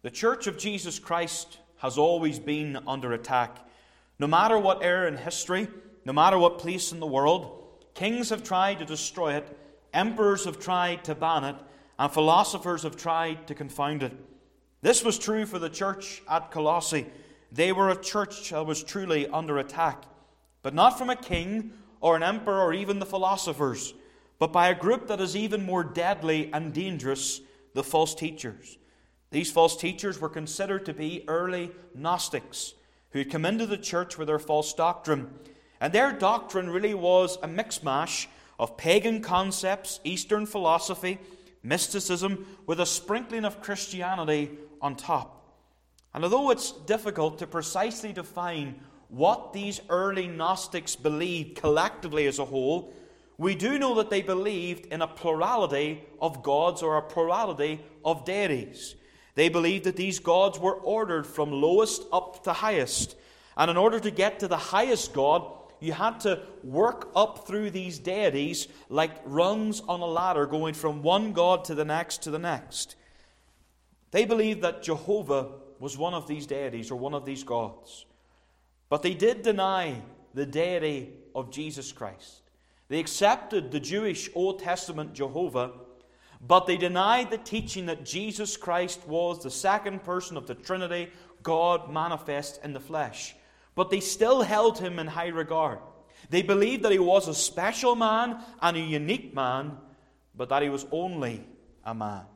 The Church of Jesus Christ has always been under attack. No matter what era in history, no matter what place in the world, kings have tried to destroy it, emperors have tried to ban it, and philosophers have tried to confound it. This was true for the church at Colossae. They were a church that was truly under attack, but not from a king or an emperor or even the philosophers, but by a group that is even more deadly and dangerous, the false teachers. These false teachers were considered to be early Gnostics who had come into the church with their false doctrine. And their doctrine really was a mix-mash of pagan concepts, Eastern philosophy, mysticism, with a sprinkling of Christianity on top. And although it's difficult to precisely define what these early Gnostics believed collectively as a whole, we do know that they believed in a plurality of gods or a plurality of deities. They believed that these gods were ordered from lowest up to highest. And in order to get to the highest God, you had to work up through these deities like rungs on a ladder, going from one God to the next to the next. They believed that Jehovah was one of these deities or one of these gods. But they did deny the deity of Jesus Christ. They accepted the Jewish Old Testament Jehovah, but they denied the teaching that Jesus Christ was the second person of the Trinity, God manifest in the flesh. But they still held him in high regard. They believed that he was a special man and a unique man, but that he was only a man.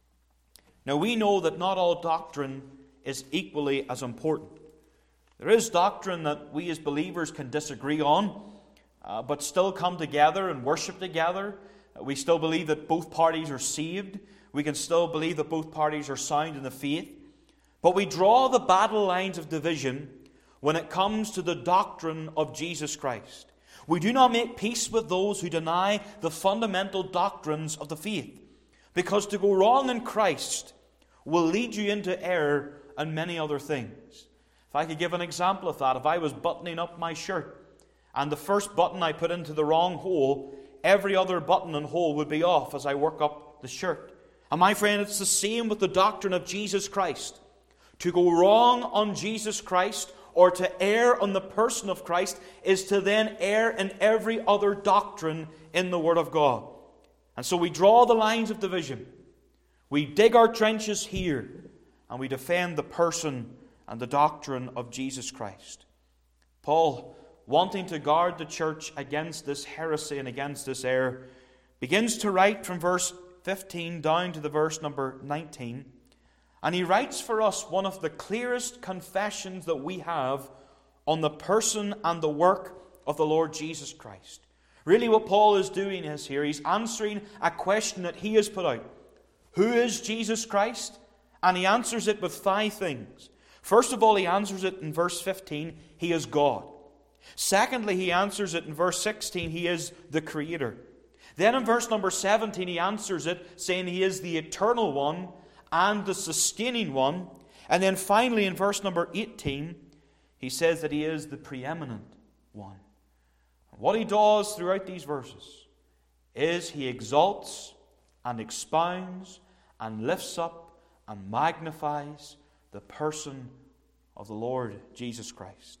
Now we know that not all doctrine is equally as important. There is doctrine that we as believers can disagree on, but still come together and worship together. We still believe that both parties are saved. We can still believe that both parties are sound in the faith. But we draw the battle lines of division when it comes to the doctrine of Jesus Christ. We do not make peace with those who deny the fundamental doctrines of the faith, because to go wrong in Christ will lead you into error and many other things. If I could give an example of that, if I was buttoning up my shirt and the first button I put into the wrong hole, every other button and hole would be off as I work up the shirt. And my friend, it's the same with the doctrine of Jesus Christ. To go wrong on Jesus Christ or to err on the person of Christ is to then err in every other doctrine in the Word of God. And so we draw the lines of division. We dig our trenches here and we defend the person and the doctrine of Jesus Christ. Paul, wanting to guard the church against this heresy and against this error, begins to write from verse 15 down to the verse number 19. And he writes for us one of the clearest confessions that we have on the person and the work of the Lord Jesus Christ. Really what Paul is doing is here, he's answering a question that he has put out. Who is Jesus Christ? And he answers it with 5 things. First of all, he answers it in verse 15, he is God. Secondly, he answers it in verse 16, he is the Creator. Then in verse number 17, he answers it saying he is the eternal one and the sustaining one. And then finally in verse number 18, he says that he is the preeminent one. And what he does throughout these verses is he exalts and expounds and lifts up and magnifies the person of the Lord Jesus Christ.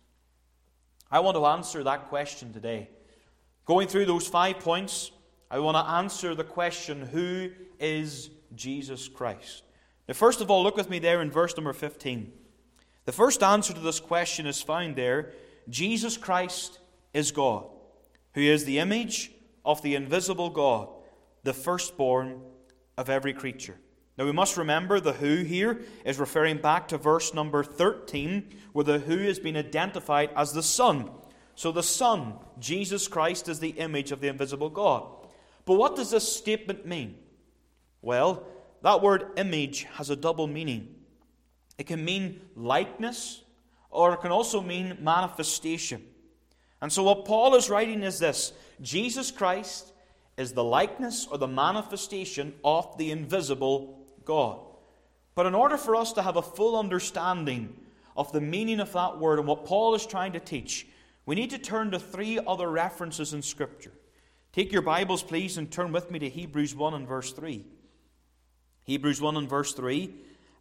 I want to answer that question today. Going through those 5 points, I want to answer the question, who is Jesus Christ? Now, first of all, look with me there in verse number 15. The first answer to this question is found there. Jesus Christ is God, who is the image of the invisible God, the firstborn of every creature. Now we must remember the who here is referring back to verse number 13, where the who has been identified as the Son. So the Son, Jesus Christ, is the image of the invisible God. But what does this statement mean? Well, that word image has a double meaning. It can mean likeness, or it can also mean manifestation. And so what Paul is writing is this: Jesus Christ is the likeness or the manifestation of the invisible God. But in order for us to have a full understanding of the meaning of that word and what Paul is trying to teach, we need to turn to 3 other references in Scripture. Take your Bibles, please, and turn with me to Hebrews 1 and verse 3. Hebrews 1 and verse 3.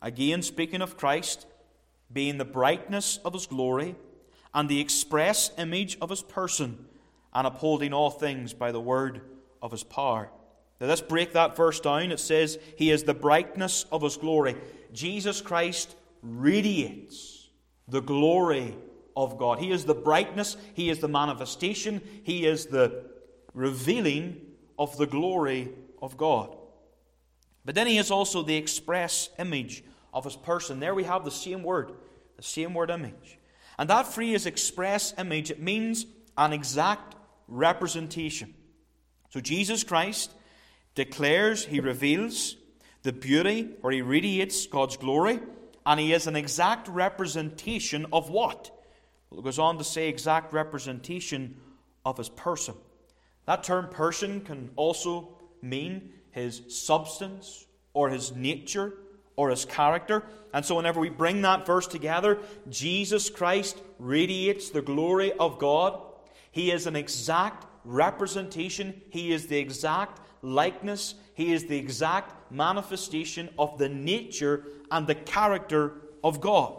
Again, speaking of Christ, being the brightness of his glory, and the express image of his person, and upholding all things by the word of his power. Now let's break that verse down. It says, he is the brightness of his glory. Jesus Christ radiates the glory of God. He is the brightness, he is the manifestation, he is the revealing of the glory of God. But then he is also the express image of his person. There we have the same word image. And that phrase, express image, it means an exact representation. So Jesus Christ declares, he reveals the beauty, or he radiates God's glory, and he is an exact representation of what? Well, it goes on to say exact representation of his person. That term person can also mean his substance, or his nature, or his character. And so whenever we bring that verse together, Jesus Christ radiates the glory of God. He is an exact representation. He is the exact likeness. He is the exact manifestation of the nature and the character of God.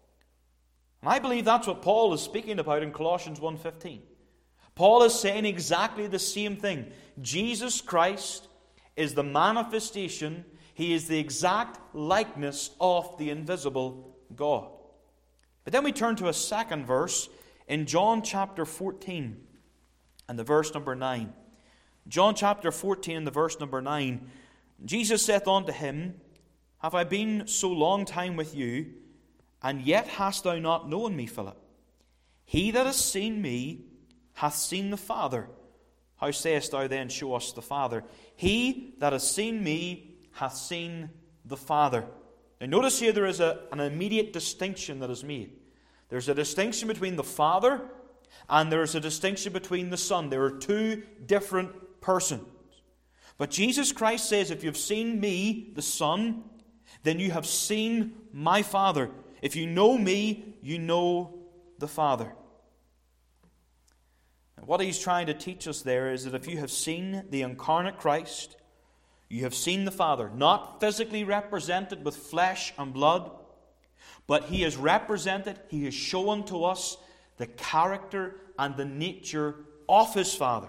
And I believe that's what Paul is speaking about in Colossians 1:15. Paul is saying exactly the same thing. Jesus Christ is the manifestation, he is the exact likeness of the invisible God. But then we turn to a second verse in John chapter 14 and the verse number 9. John chapter 14 and the verse number 9. Jesus saith unto him, Have I been so long time with you, and yet hast thou not known me, Philip? He that has seen me hath seen the Father. How sayest thou then, Show us the Father? He that has seen me hath seen the Father. Now notice here there is an immediate distinction that is made. There's a distinction between the Father and there is a distinction between the Son. There are two different persons. But Jesus Christ says, if you've seen me, the Son, then you have seen my Father. If you know me, you know the Father. And what he's trying to teach us there is that if you have seen the incarnate Christ, you have seen the Father, not physically represented with flesh and blood, but he is represented, he is shown to us the character and the nature of his Father.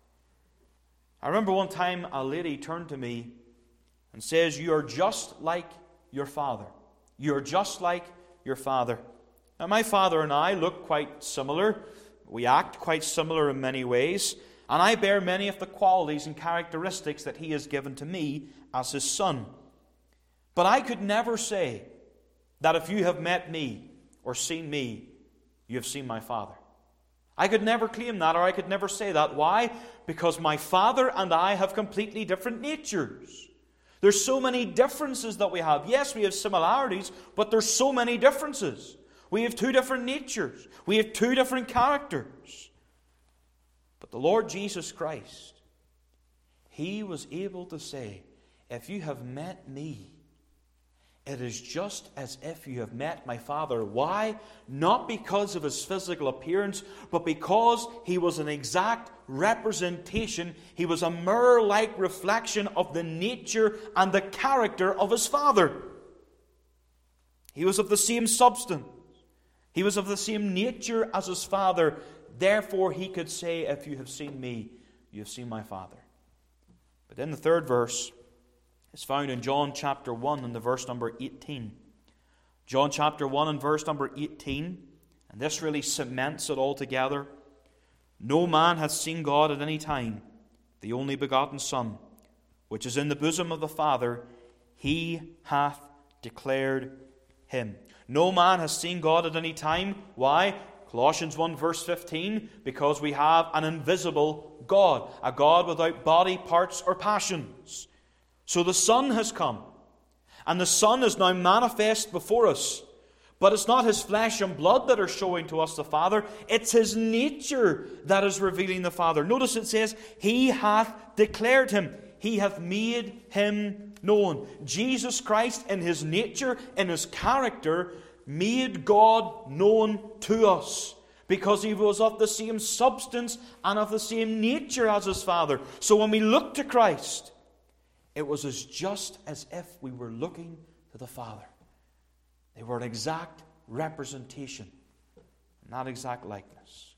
I remember one time a lady turned to me and says, You are just like your father. You are just like your father. Now my father and I look quite similar. We act quite similar in many ways. And I bear many of the qualities and characteristics that he has given to me as his son. But I could never say that if you have met me or seen me, you have seen my Father. I could never claim that, or I could never say that. Why? Because my Father and I have completely different natures. There's so many differences that we have. Yes, we have similarities, but there's so many differences. We have two different natures. We have two different characters. But the Lord Jesus Christ, he was able to say, if you have met me, it is just as if you have met my Father. Why? Not because of his physical appearance, but because he was an exact representation. He was a mirror-like reflection of the nature and the character of his Father. He was of the same substance. He was of the same nature as his Father. Therefore, he could say, if you have seen me, you have seen my Father. But then the third verse is found in John chapter 1 and the verse number 18. John chapter 1 and verse number 18. And this really cements it all together. No man hath seen God at any time. The only begotten Son, which is in the bosom of the Father, he hath declared him. No man has seen God at any time. Why? Colossians 1 verse 15, because we have an invisible God, a God without body, parts, or passions. So the Son has come, and the Son is now manifest before us. But it's not his flesh and blood that are showing to us the Father, it's his nature that is revealing the Father. Notice it says, he hath declared him. He hath made him known. Jesus Christ in his nature, in his character, made God known to us, because he was of the same substance and of the same nature as his Father. So when we look to Christ, it was just as if we were looking to the Father. were an exact representation, not exact likeness.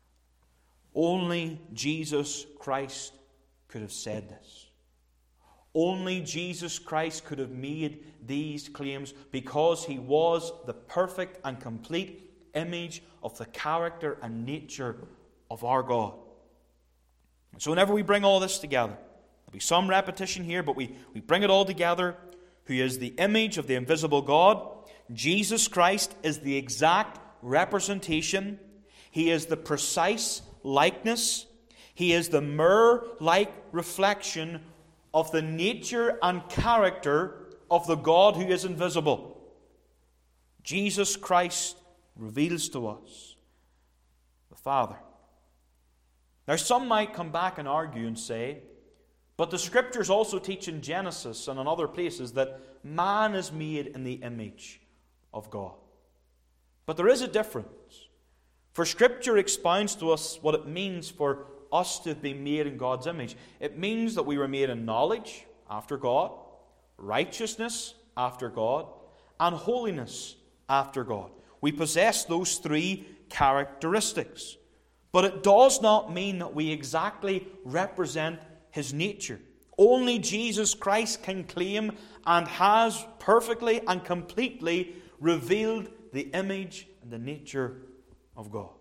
Only Jesus Christ could have said this. Only Jesus Christ could have made these claims, because he was the perfect and complete image of the character and nature of our God. So whenever we bring all this together, there'll be some repetition here, but we bring it all together. Who is the image of the invisible God? Jesus Christ is the exact representation. He is the precise likeness. He is the mirror-like reflection of the nature and character of the God who is invisible. Jesus Christ reveals to us the Father. Now, some might come back and argue and say, but the Scriptures also teach in Genesis and in other places that man is made in the image of God. But there is a difference. For Scripture expounds to us what it means for us to be made in God's image. It means that we were made in knowledge after God, righteousness after God, and holiness after God. We possess those three characteristics. But it does not mean that we exactly represent his nature. Only Jesus Christ can claim and has perfectly and completely revealed the image and the nature of God.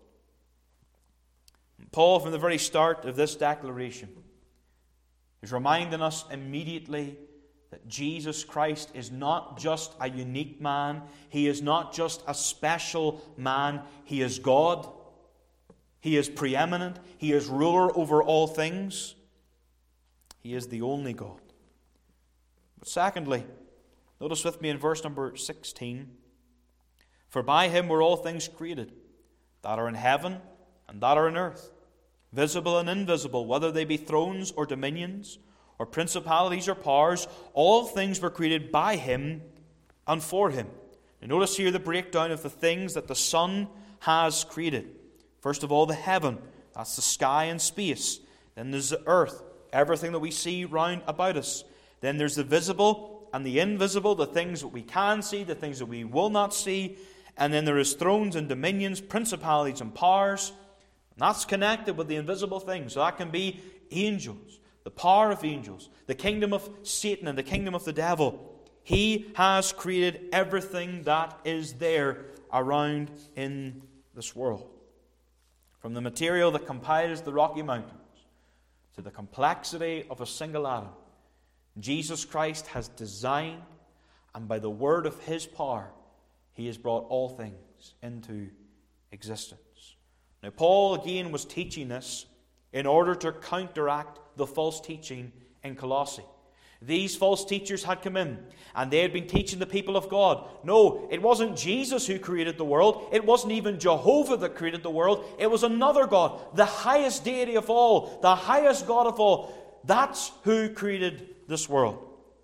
Paul, from the very start of this declaration, is reminding us immediately that Jesus Christ is not just a unique man. He is not just a special man. He is God. He is preeminent. He is ruler over all things. He is the only God. But secondly, notice with me in verse number 16, for by him were all things created, that are in heaven and that are in earth, visible and invisible, whether they be thrones or dominions, or principalities or powers. All things were created by him and for him. Now notice here the breakdown of the things that the Son has created. First of all, the heaven, that's the sky and space. Then there's the earth, everything that we see round about us. Then there's the visible and the invisible, the things that we can see, the things that we will not see. And then there is thrones and dominions, principalities and powers. And that's connected with the invisible things. So that can be angels, the power of angels, the kingdom of Satan and the kingdom of the devil. He has created everything that is there around in this world. From the material that compiles the Rocky Mountains to the complexity of a single atom, Jesus Christ has designed, and by the word of his power, he has brought all things into existence. Now, Paul again was teaching this in order to counteract the false teaching in Colossae. These false teachers had come in, and they had been teaching the people of God. No, it wasn't Jesus who created the world. It wasn't even Jehovah that created the world. It was another God, the highest deity of all, the highest God of all. That's who created this world.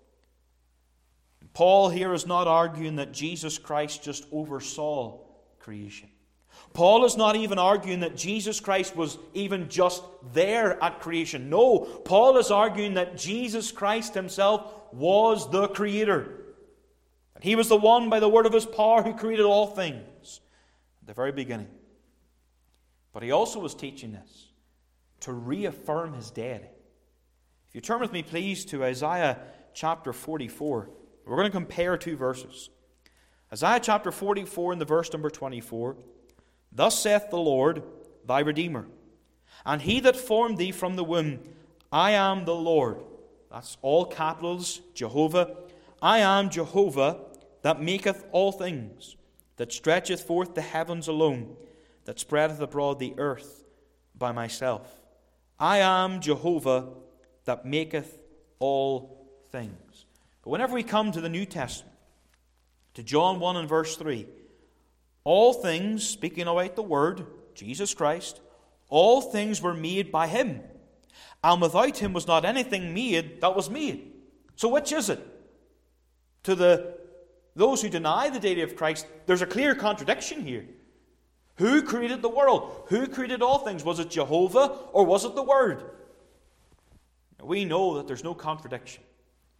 Paul here is not arguing that Jesus Christ just oversaw creation. Paul is not even arguing that Jesus Christ was even just there at creation. No, Paul is arguing that Jesus Christ himself was the Creator. That he was the one by the word of his power who created all things at the very beginning. But he also was teaching this to reaffirm his deity. If you turn with me, please, to Isaiah chapter 44. We're going to compare two verses. Isaiah chapter 44 and the verse number 24. Thus saith the Lord, thy Redeemer, and he that formed thee from the womb, I am the Lord. That's all capitals, Jehovah. I am Jehovah, that maketh all things, that stretcheth forth the heavens alone, that spreadeth abroad the earth by myself. I am Jehovah, that maketh all things. But whenever we come to the New Testament, to John 1 and verse 3, all things, speaking about the Word, Jesus Christ, all things were made by him, and without him was not anything made that was made. So which is it? To those who deny the deity of Christ, there's a clear contradiction here. Who created the world? Who created all things? Was it Jehovah or was it the Word? We know that there's no contradiction.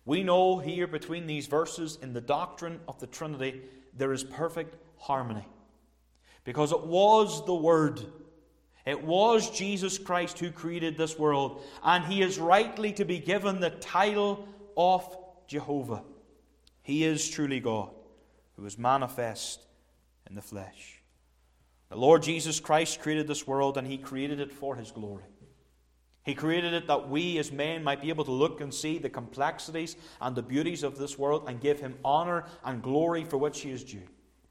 We know here between these verses in the doctrine of the Trinity there is perfect harmony. Because it was the Word. It was Jesus Christ who created this world. And He is rightly to be given the title of Jehovah. He is truly God, who is manifest in the flesh. The Lord Jesus Christ created this world, and He created it for His glory. He created it that we as men might be able to look and see the complexities and the beauties of this world and give Him honor and glory for which He is due.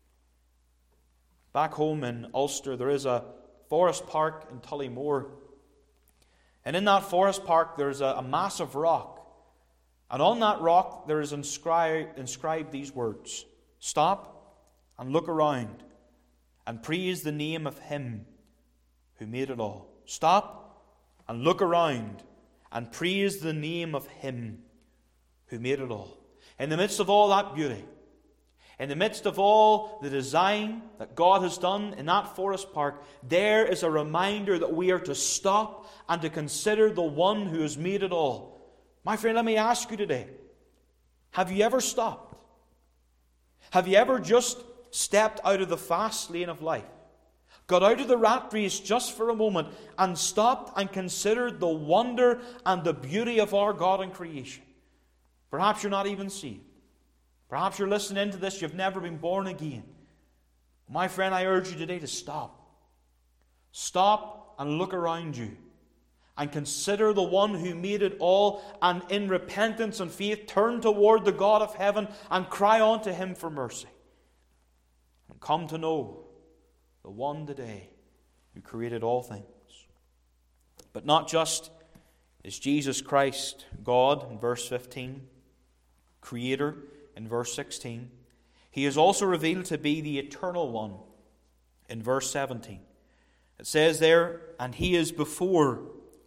Back home in Ulster, there is a forest park in Tullymore. And in that forest park, there's a massive rock. And on that rock, there is inscribed these words: "Stop and look around and praise the name of Him who made it all." Stop and look around and praise the name of Him who made it all. In the midst of all that beauty, in the midst of all the design that God has done in that forest park, there is a reminder that we are to stop and to consider the one who has made it all. My friend, let me ask you today, have you ever stopped? Have you ever just stepped out of the fast lane of life? Got out of the rat race just for a moment and stopped and considered the wonder and the beauty of our God and creation? Perhaps you're not even saved. Perhaps you're listening to this, you've never been born again. My friend, I urge you today to stop. Stop and look around you and consider the one who made it all, and in repentance and faith turn toward the God of heaven and cry unto Him for mercy. And come to know the one today who created all things. But not just is Jesus Christ God in verse 15, Creator in verse 16, He is also revealed to be the Eternal One in verse 17. It says there, "And He is before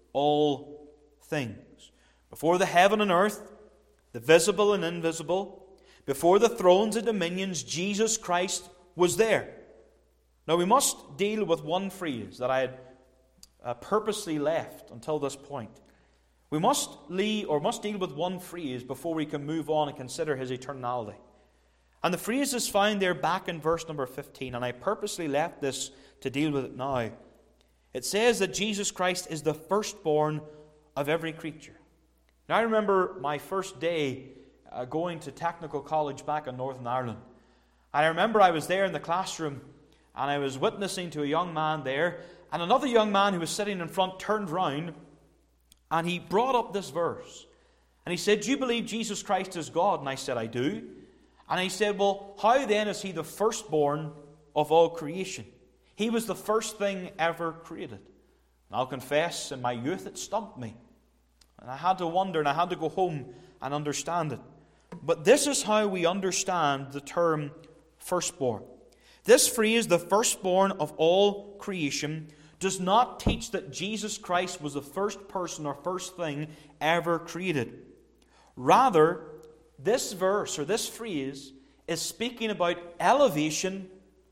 all things." Before the heaven and earth, the visible and invisible, before the thrones and dominions, Jesus Christ was there. Now we must deal with one phrase that I had purposely left until this point. We must deal with one phrase before we can move on and consider His eternality. And the phrase is found there back in verse number 15, and I purposely left this to deal with it now. It says that Jesus Christ is the firstborn of every creature. Now I remember my first day going to technical college back in Northern Ireland. And I remember I was there in the classroom, and I was witnessing to a young man there, and another young man who was sitting in front turned round, and he brought up this verse. And he said, "Do you believe Jesus Christ is God?" And I said, "I do." And he said, "Well, how then is He the firstborn of all creation?" He was the first thing ever created. And I'll confess, in my youth it stumped me. And I had to wonder, and I had to go home and understand it. But this is how we understand the term firstborn. This phrase, the firstborn of all creation, does not teach that Jesus Christ was the first person or first thing ever created. Rather, this verse or this phrase is speaking about elevation,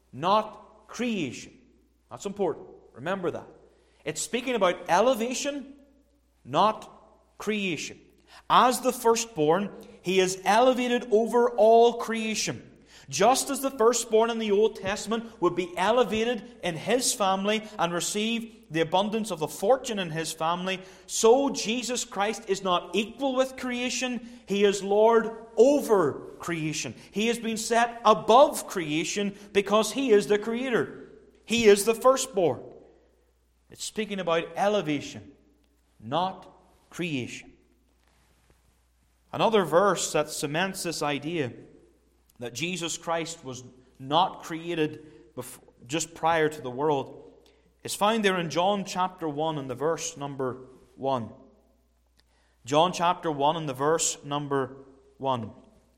not creation. That's important. Remember that. It's speaking about elevation, not creation. As the firstborn, He is elevated over all creation. Just as the firstborn in the Old Testament would be elevated in his family and receive the abundance of the fortune in his family, so Jesus Christ is not equal with creation. He is Lord over creation. He has been set above creation because He is the Creator. He is the firstborn. It's speaking about elevation, not creation. Another verse that cements this idea that Jesus Christ was not created just prior to the world is found there in John chapter 1 and the verse number 1. John chapter 1 and the verse number 1.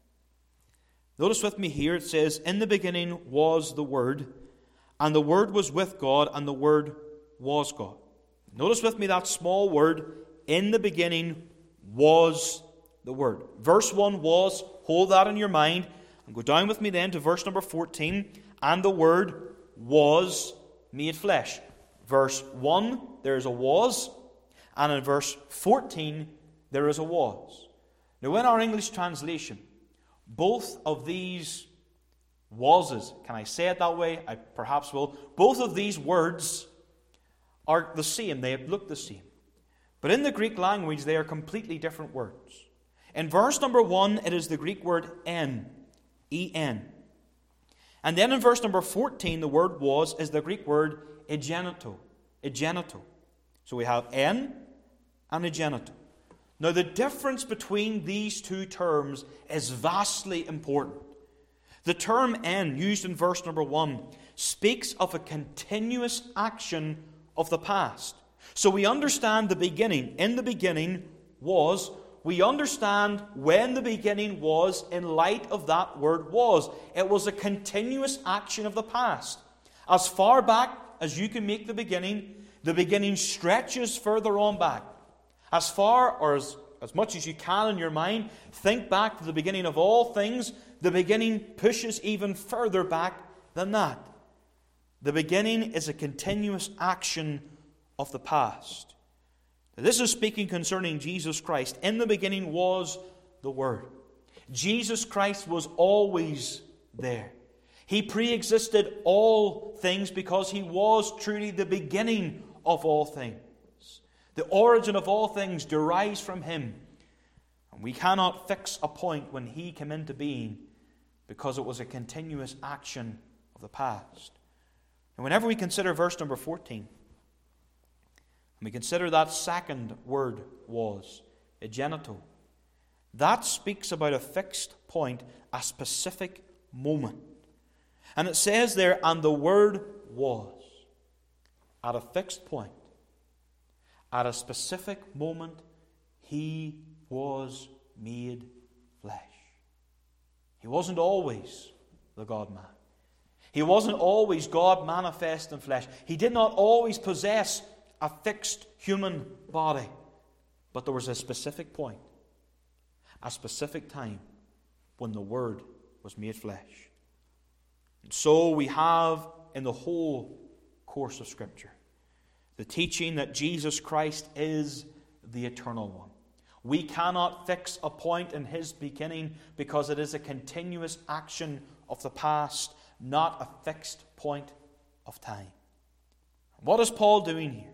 Notice with me here, it says, "In the beginning was the Word, and the Word was with God, and the Word was God." Notice with me that small word, "in the beginning was the Word." Verse 1 was, hold that in your mind. And go down with me then to verse number 14. "And the Word was made flesh." Verse 1, there is a was. And in verse 14, there is a was. Now, in our English translation, both of these wauses, can I say it that way? I perhaps will. Both of these words are the same. They look the same. But in the Greek language, they are completely different words. In verse number 1, it is the Greek word en, E-N. And then in verse number 14, the word was is the Greek word egeneto. Egeneto. So we have en and egeneto. Now the difference between these two terms is vastly important. The term en, used in verse number 1, speaks of a continuous action of the past. So we understand the beginning. In the beginning was. We understand when the beginning was in light of that word was. It was a continuous action of the past. As far back as you can make the beginning stretches further on back. As far or as much as you can in your mind, think back to the beginning of all things. The beginning pushes even further back than that. The beginning is a continuous action of the past. This is speaking concerning Jesus Christ. In the beginning was the Word. Jesus Christ was always there. He pre-existed all things because He was truly the beginning of all things. The origin of all things derives from Him. And we cannot fix a point when He came into being because it was a continuous action of the past. And whenever we consider verse number 14, and we consider that second word was, egeneto, that speaks about a fixed point, a specific moment. And it says there, and the Word was. At a fixed point, at a specific moment, He was made flesh. He wasn't always the God-man. He wasn't always God manifest in flesh. He did not always possess a fixed human body. But there was a specific point, a specific time, when the Word was made flesh. And so we have in the whole course of Scripture the teaching that Jesus Christ is the Eternal One. We cannot fix a point in His beginning because it is a continuous action of the past, not a fixed point of time. What is Paul doing here?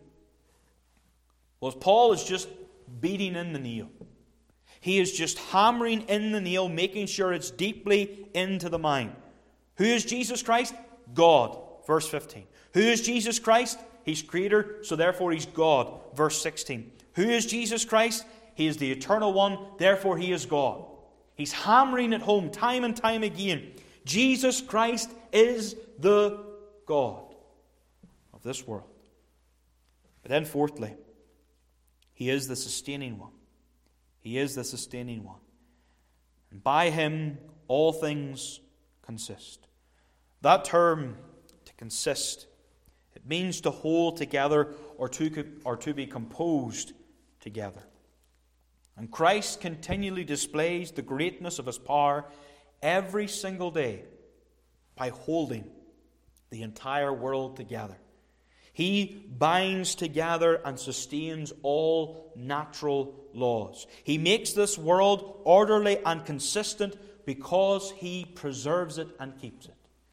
Well, Paul is just beating in the nail. He is just hammering in the nail, making sure it's deeply into the mind. Who is Jesus Christ? God. Verse 15. Who is Jesus Christ? He's Creator, so therefore He's God. Verse 16. Who is Jesus Christ? He is the Eternal One, therefore He is God. He's hammering it home time and time again. Jesus Christ is the God of this world. But then fourthly, He is the sustaining one. He is the sustaining one. And by Him all things consist. That term, to consist, it means to hold together or to be composed together. And Christ continually displays the greatness of His power every single day by holding the entire world together. He binds together and sustains all natural laws. He makes this world orderly and consistent because He preserves it and keeps it.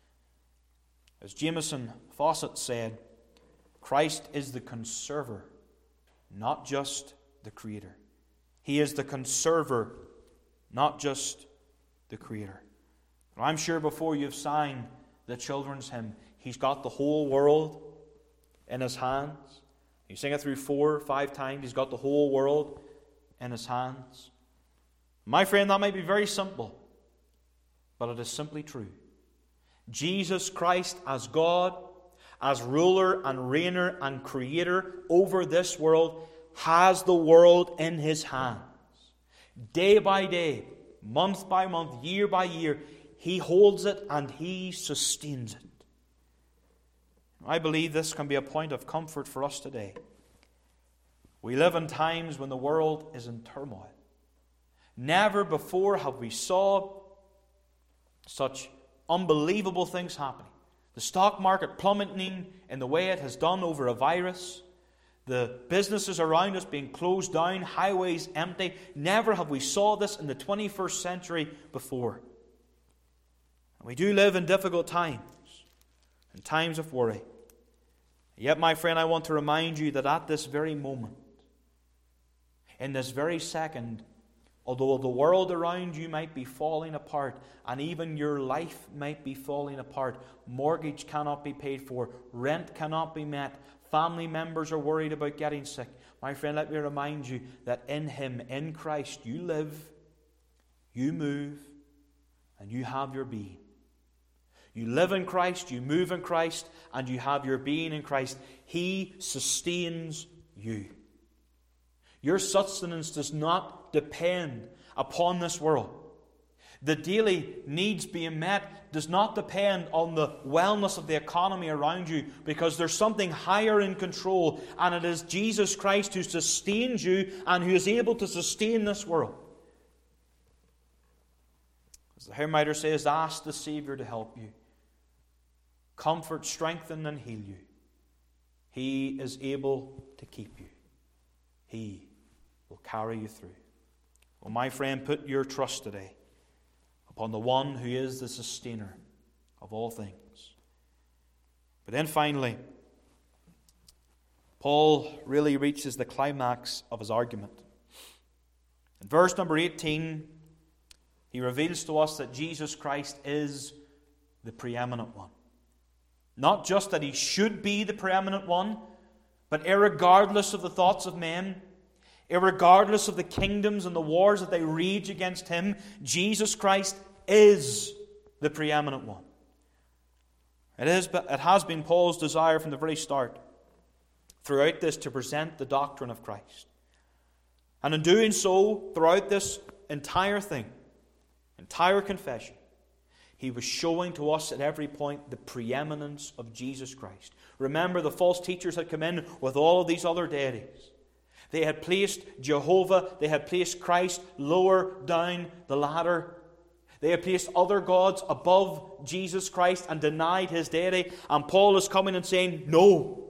As Jameson Fawcett said, Christ is the conserver, not just the creator. He is the conserver, not just the creator. And I'm sure before you've signed the children's hymn, He's got the whole world in His hands. You sing it through 4 or 5 times. He's got the whole world in His hands. My friend, that might be very simple, but it is simply true. Jesus Christ as God, as ruler and reigner and creator over this world, has the world in His hands. Day by day, month by month, year by year, He holds it and He sustains it. I believe this can be a point of comfort for us today. We live in times when the world is in turmoil. Never before have we saw such unbelievable things happening. The stock market plummeting in the way it has done over a virus. The businesses around us being closed down, highways empty. Never have we saw this in the 21st century before. And we do live in difficult times, in times of worry. Yet, my friend, I want to remind you that at this very moment, in this very second, although the world around you might be falling apart, and even your life might be falling apart, mortgage cannot be paid for, rent cannot be met, family members are worried about getting sick. My friend, let me remind you that in Him, in Christ, you live, you move, and you have your being. You live in Christ, you move in Christ, and you have your being in Christ. He sustains you. Your sustenance does not depend upon this world. The daily needs being met does not depend on the wellness of the economy around you, because there's something higher in control, and it is Jesus Christ who sustains you and who is able to sustain this world. As the hymn writer says, ask the Savior to help you. Comfort, strengthen, and heal you. He is able to keep you. He will carry you through. Well, my friend, put your trust today upon the one who is the sustainer of all things. But then finally, Paul really reaches the climax of his argument. In verse number 18, he reveals to us that Jesus Christ is the preeminent one. Not just that He should be the preeminent one, but irregardless of the thoughts of men, irregardless of the kingdoms and the wars that they rage against Him, Jesus Christ is the preeminent one. It has been Paul's desire from the very start, throughout this, to present the doctrine of Christ. And in doing so, throughout this entire thing, entire confession, he was showing to us at every point the preeminence of Jesus Christ. Remember, the false teachers had come in with all of these other deities. They had placed Jehovah, they had placed Christ lower down the ladder. They had placed other gods above Jesus Christ and denied His deity. And Paul is coming and saying, no.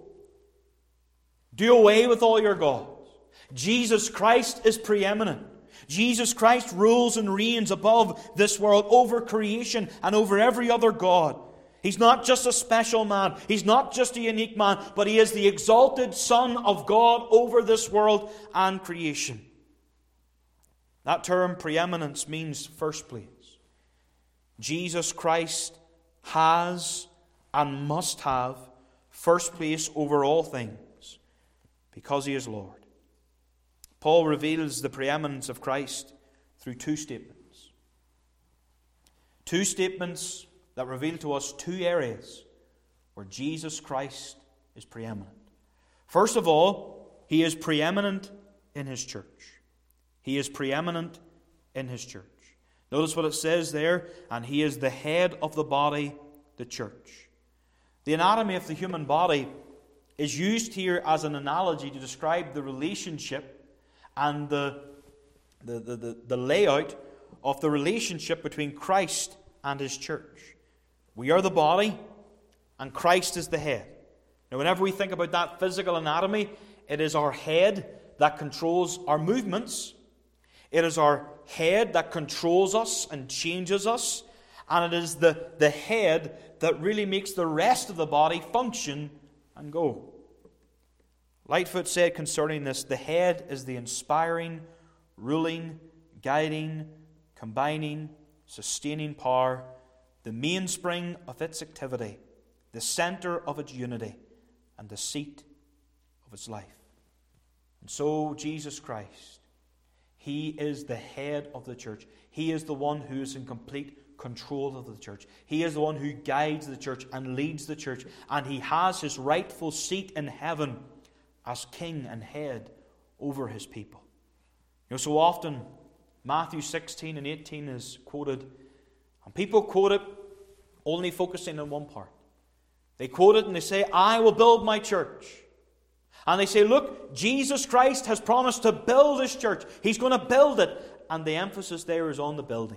Do away with all your gods. Jesus Christ is preeminent. Jesus Christ rules and reigns above this world, over creation and over every other god. He's not just a special man. He's not just a unique man, but He is the exalted Son of God over this world and creation. That term preeminence means first place. Jesus Christ has and must have first place over all things because He is Lord. Paul reveals the preeminence of Christ through two statements. Two statements that reveal to us two areas where Jesus Christ is preeminent. First of all, He is preeminent in His church. He is preeminent in His church. Notice what it says there, and He is the head of the body, the church. The anatomy of the human body is used here as an analogy to describe the relationship and the layout of the relationship between Christ and His church. We are the body, and Christ is the head. Now, whenever we think about that physical anatomy, it is our head that controls our movements. It is our head that controls us and changes us. And it is the head that really makes the rest of the body function and go. Lightfoot said concerning this, the head is the inspiring, ruling, guiding, combining, sustaining power, the mainspring of its activity, the center of its unity, and the seat of its life. And so Jesus Christ, He is the head of the church. He is the one who is in complete control of the church. He is the one who guides the church and leads the church. And He has His rightful seat in heaven as king and head over His people. You know, so often Matthew 16 and 18 is quoted, and people quote it only focusing on one part. They quote it and they say, I will build my church. And they say, look, Jesus Christ has promised to build His church. He's going to build it. And the emphasis there is on the building.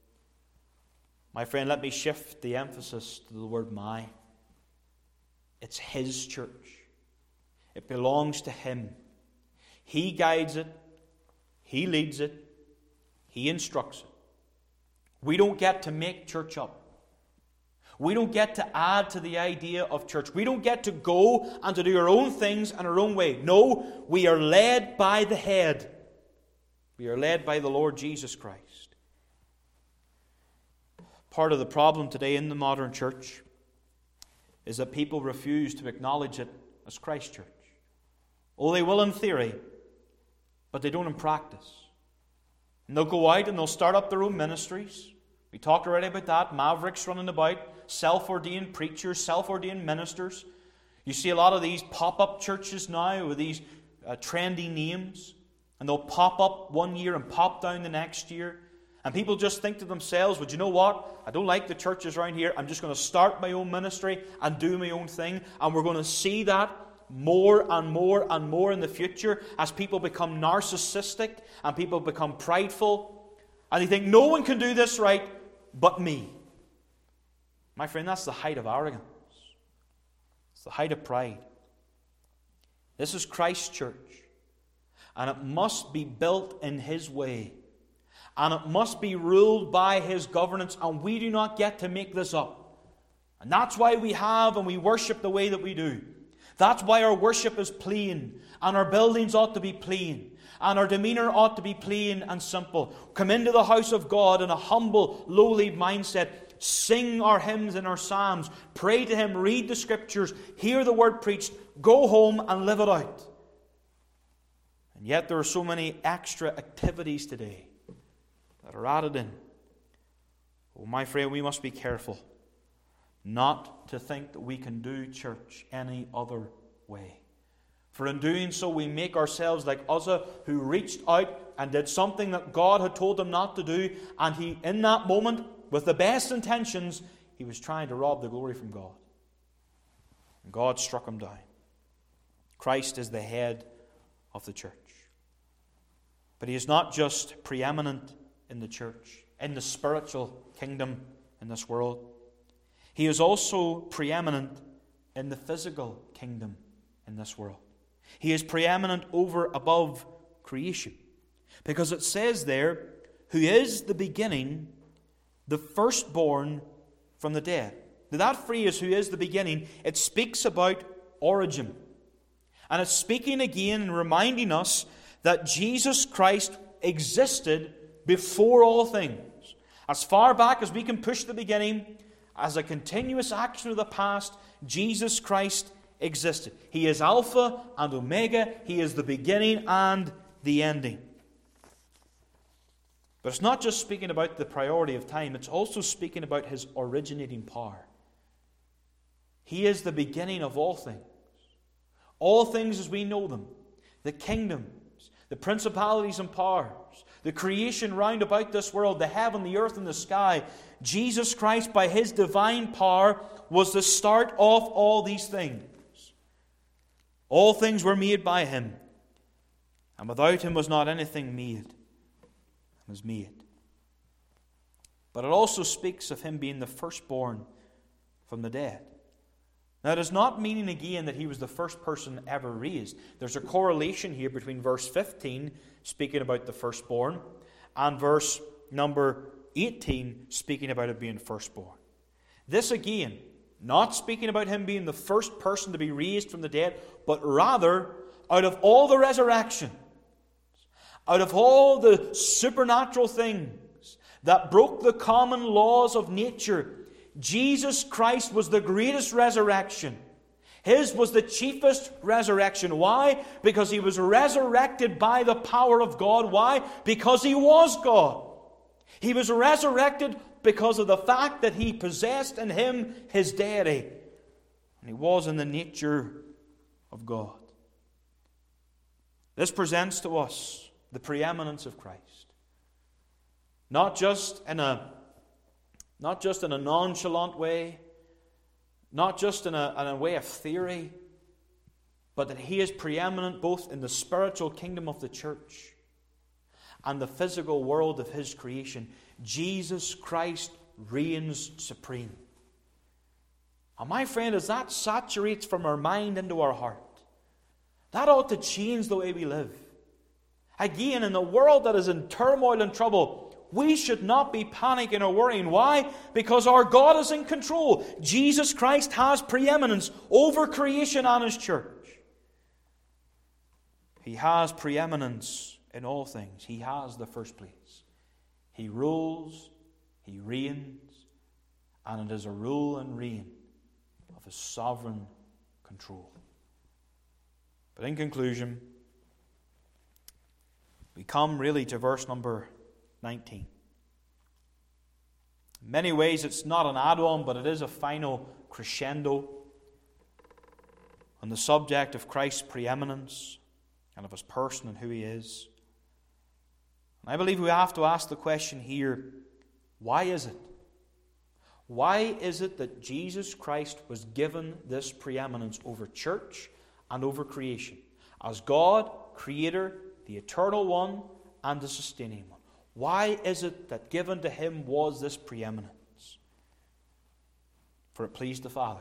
My friend, let me shift the emphasis to the word my. It's His church. It belongs to Him. He guides it. He leads it. He instructs it. We don't get to make church up. We don't get to add to the idea of church. We don't get to go and to do our own things in our own way. No, we are led by the head. We are led by the Lord Jesus Christ. Part of the problem today in the modern church is that people refuse to acknowledge it as Christ Church. Oh, they will in theory, but they don't in practice. And they'll go out and they'll start up their own ministries. We talked already about that. Mavericks running about, self-ordained preachers, self-ordained ministers. You see a lot of these pop-up churches now with these trendy names. And they'll pop up one year and pop down the next year. And people just think to themselves, well, do you know what? I don't like the churches around here. I'm just going to start my own ministry and do my own thing. And we're going to see that more and more and more in the future as people become narcissistic and people become prideful. And they think, no one can do this right but me. My friend, that's the height of arrogance. It's the height of pride. This is Christ's church. And it must be built in His way. And it must be ruled by His governance. And we do not get to make this up. And that's why we have and we worship the way that we do. That's why our worship is plain. And our buildings ought to be plain. And our demeanour ought to be plain and simple. Come into the house of God in a humble, lowly mindset. Sing our hymns and our psalms. Pray to Him. Read the Scriptures. Hear the Word preached. Go home and live it out. And yet there are so many extra activities today that are added in. Oh, my friend, we must be careful not to think that we can do church any other way. For in doing so, we make ourselves like Uzzah, who reached out and did something that God had told him not to do. And he, in that moment, with the best intentions, he was trying to rob the glory from God. And God struck him down. Christ is the head of the church. But He is not just preeminent in the church, in the spiritual kingdom in this world. He is also preeminent in the physical kingdom in this world. He is preeminent over above creation. Because it says there, who is the beginning, the firstborn from the dead. Now that phrase, who is the beginning, it speaks about origin. And it's speaking again and reminding us that Jesus Christ existed before all things. As far back as we can push the beginning, as a continuous action of the past, Jesus Christ existed. He is Alpha and Omega. He is the beginning and the ending. But it's not just speaking about the priority of time. It's also speaking about His originating power. He is the beginning of all things. All things as we know them. The kingdoms, the principalities and powers, the creation round about this world, the heaven, the earth, and the sky. Jesus Christ, by His divine power, was the start of all these things. All things were made by Him, and without Him was not anything made. It was made. But it also speaks of Him being the firstborn from the dead. Now, it is not meaning again that He was the first person ever raised. There's a correlation here between verse 15, speaking about the firstborn, and verse number 18, speaking about it being firstborn. This again, not speaking about Him being the first person to be raised from the dead, but rather, out of all the resurrections, out of all the supernatural things that broke the common laws of nature, Jesus Christ was the greatest resurrection. His was the chiefest resurrection. Why? Because He was resurrected by the power of God. Why? Because He was God. He was resurrected because of the fact that He possessed in Him His deity. And He was in the nature of God. This presents to us the preeminence of Christ. Not just in a nonchalant way, not just in a way of theory, but that He is preeminent both in the spiritual kingdom of the church and the physical world of His creation. Jesus Christ reigns supreme. And my friend, as that saturates from our mind into our heart, That ought to change the way we live. Again, in a world that is in turmoil and trouble, we should not be panicking or worrying. Why? Because our God is in control. Jesus Christ has preeminence over creation and His church. He has preeminence in all things. He has the first place. He rules, He reigns, and it is a rule and reign of His sovereign control. But in conclusion, we come really to verse number 19. In many ways, it's not an add-on, but it is a final crescendo on the subject of Christ's preeminence and of His person and who He is. And I believe we have to ask the question here, why is it? Why is it that Jesus Christ was given this preeminence over church and over creation? As God, Creator, the Eternal One, and the Sustaining One. Why is it that given to Him was this preeminence? For it pleased the Father.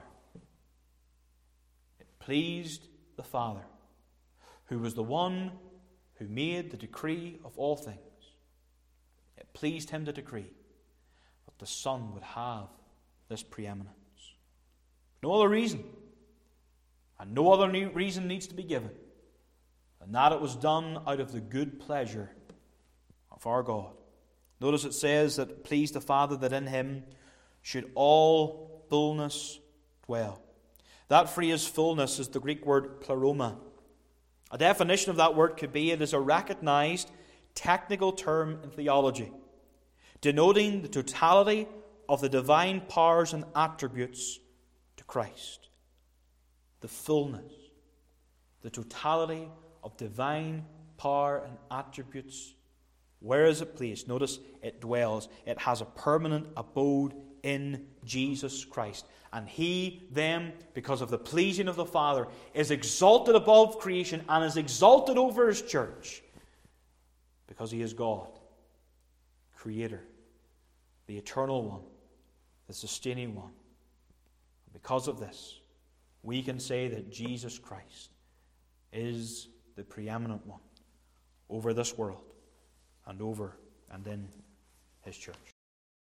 It pleased the Father, who was the one who made the decree of all things. It pleased Him to decree that the Son would have this preeminence. No other reason, and no other reason needs to be given, than that it was done out of the good pleasure of our God. Notice it says that it pleased the Father that in Him should all fullness dwell. That phrase fullness is the Greek word pleroma. A definition of that word could be it is a recognized technical term in theology, denoting the totality of the divine powers and attributes to Christ. The fullness, the totality of divine power and attributes. Where is it placed? Notice it dwells. It has a permanent abode in Jesus Christ. And He then, because of the pleasing of the Father, is exalted above creation and is exalted over His church. Because He is God, Creator, the Eternal One, the Sustaining One. And because of this, we can say that Jesus Christ is the preeminent one over this world and over and in His church.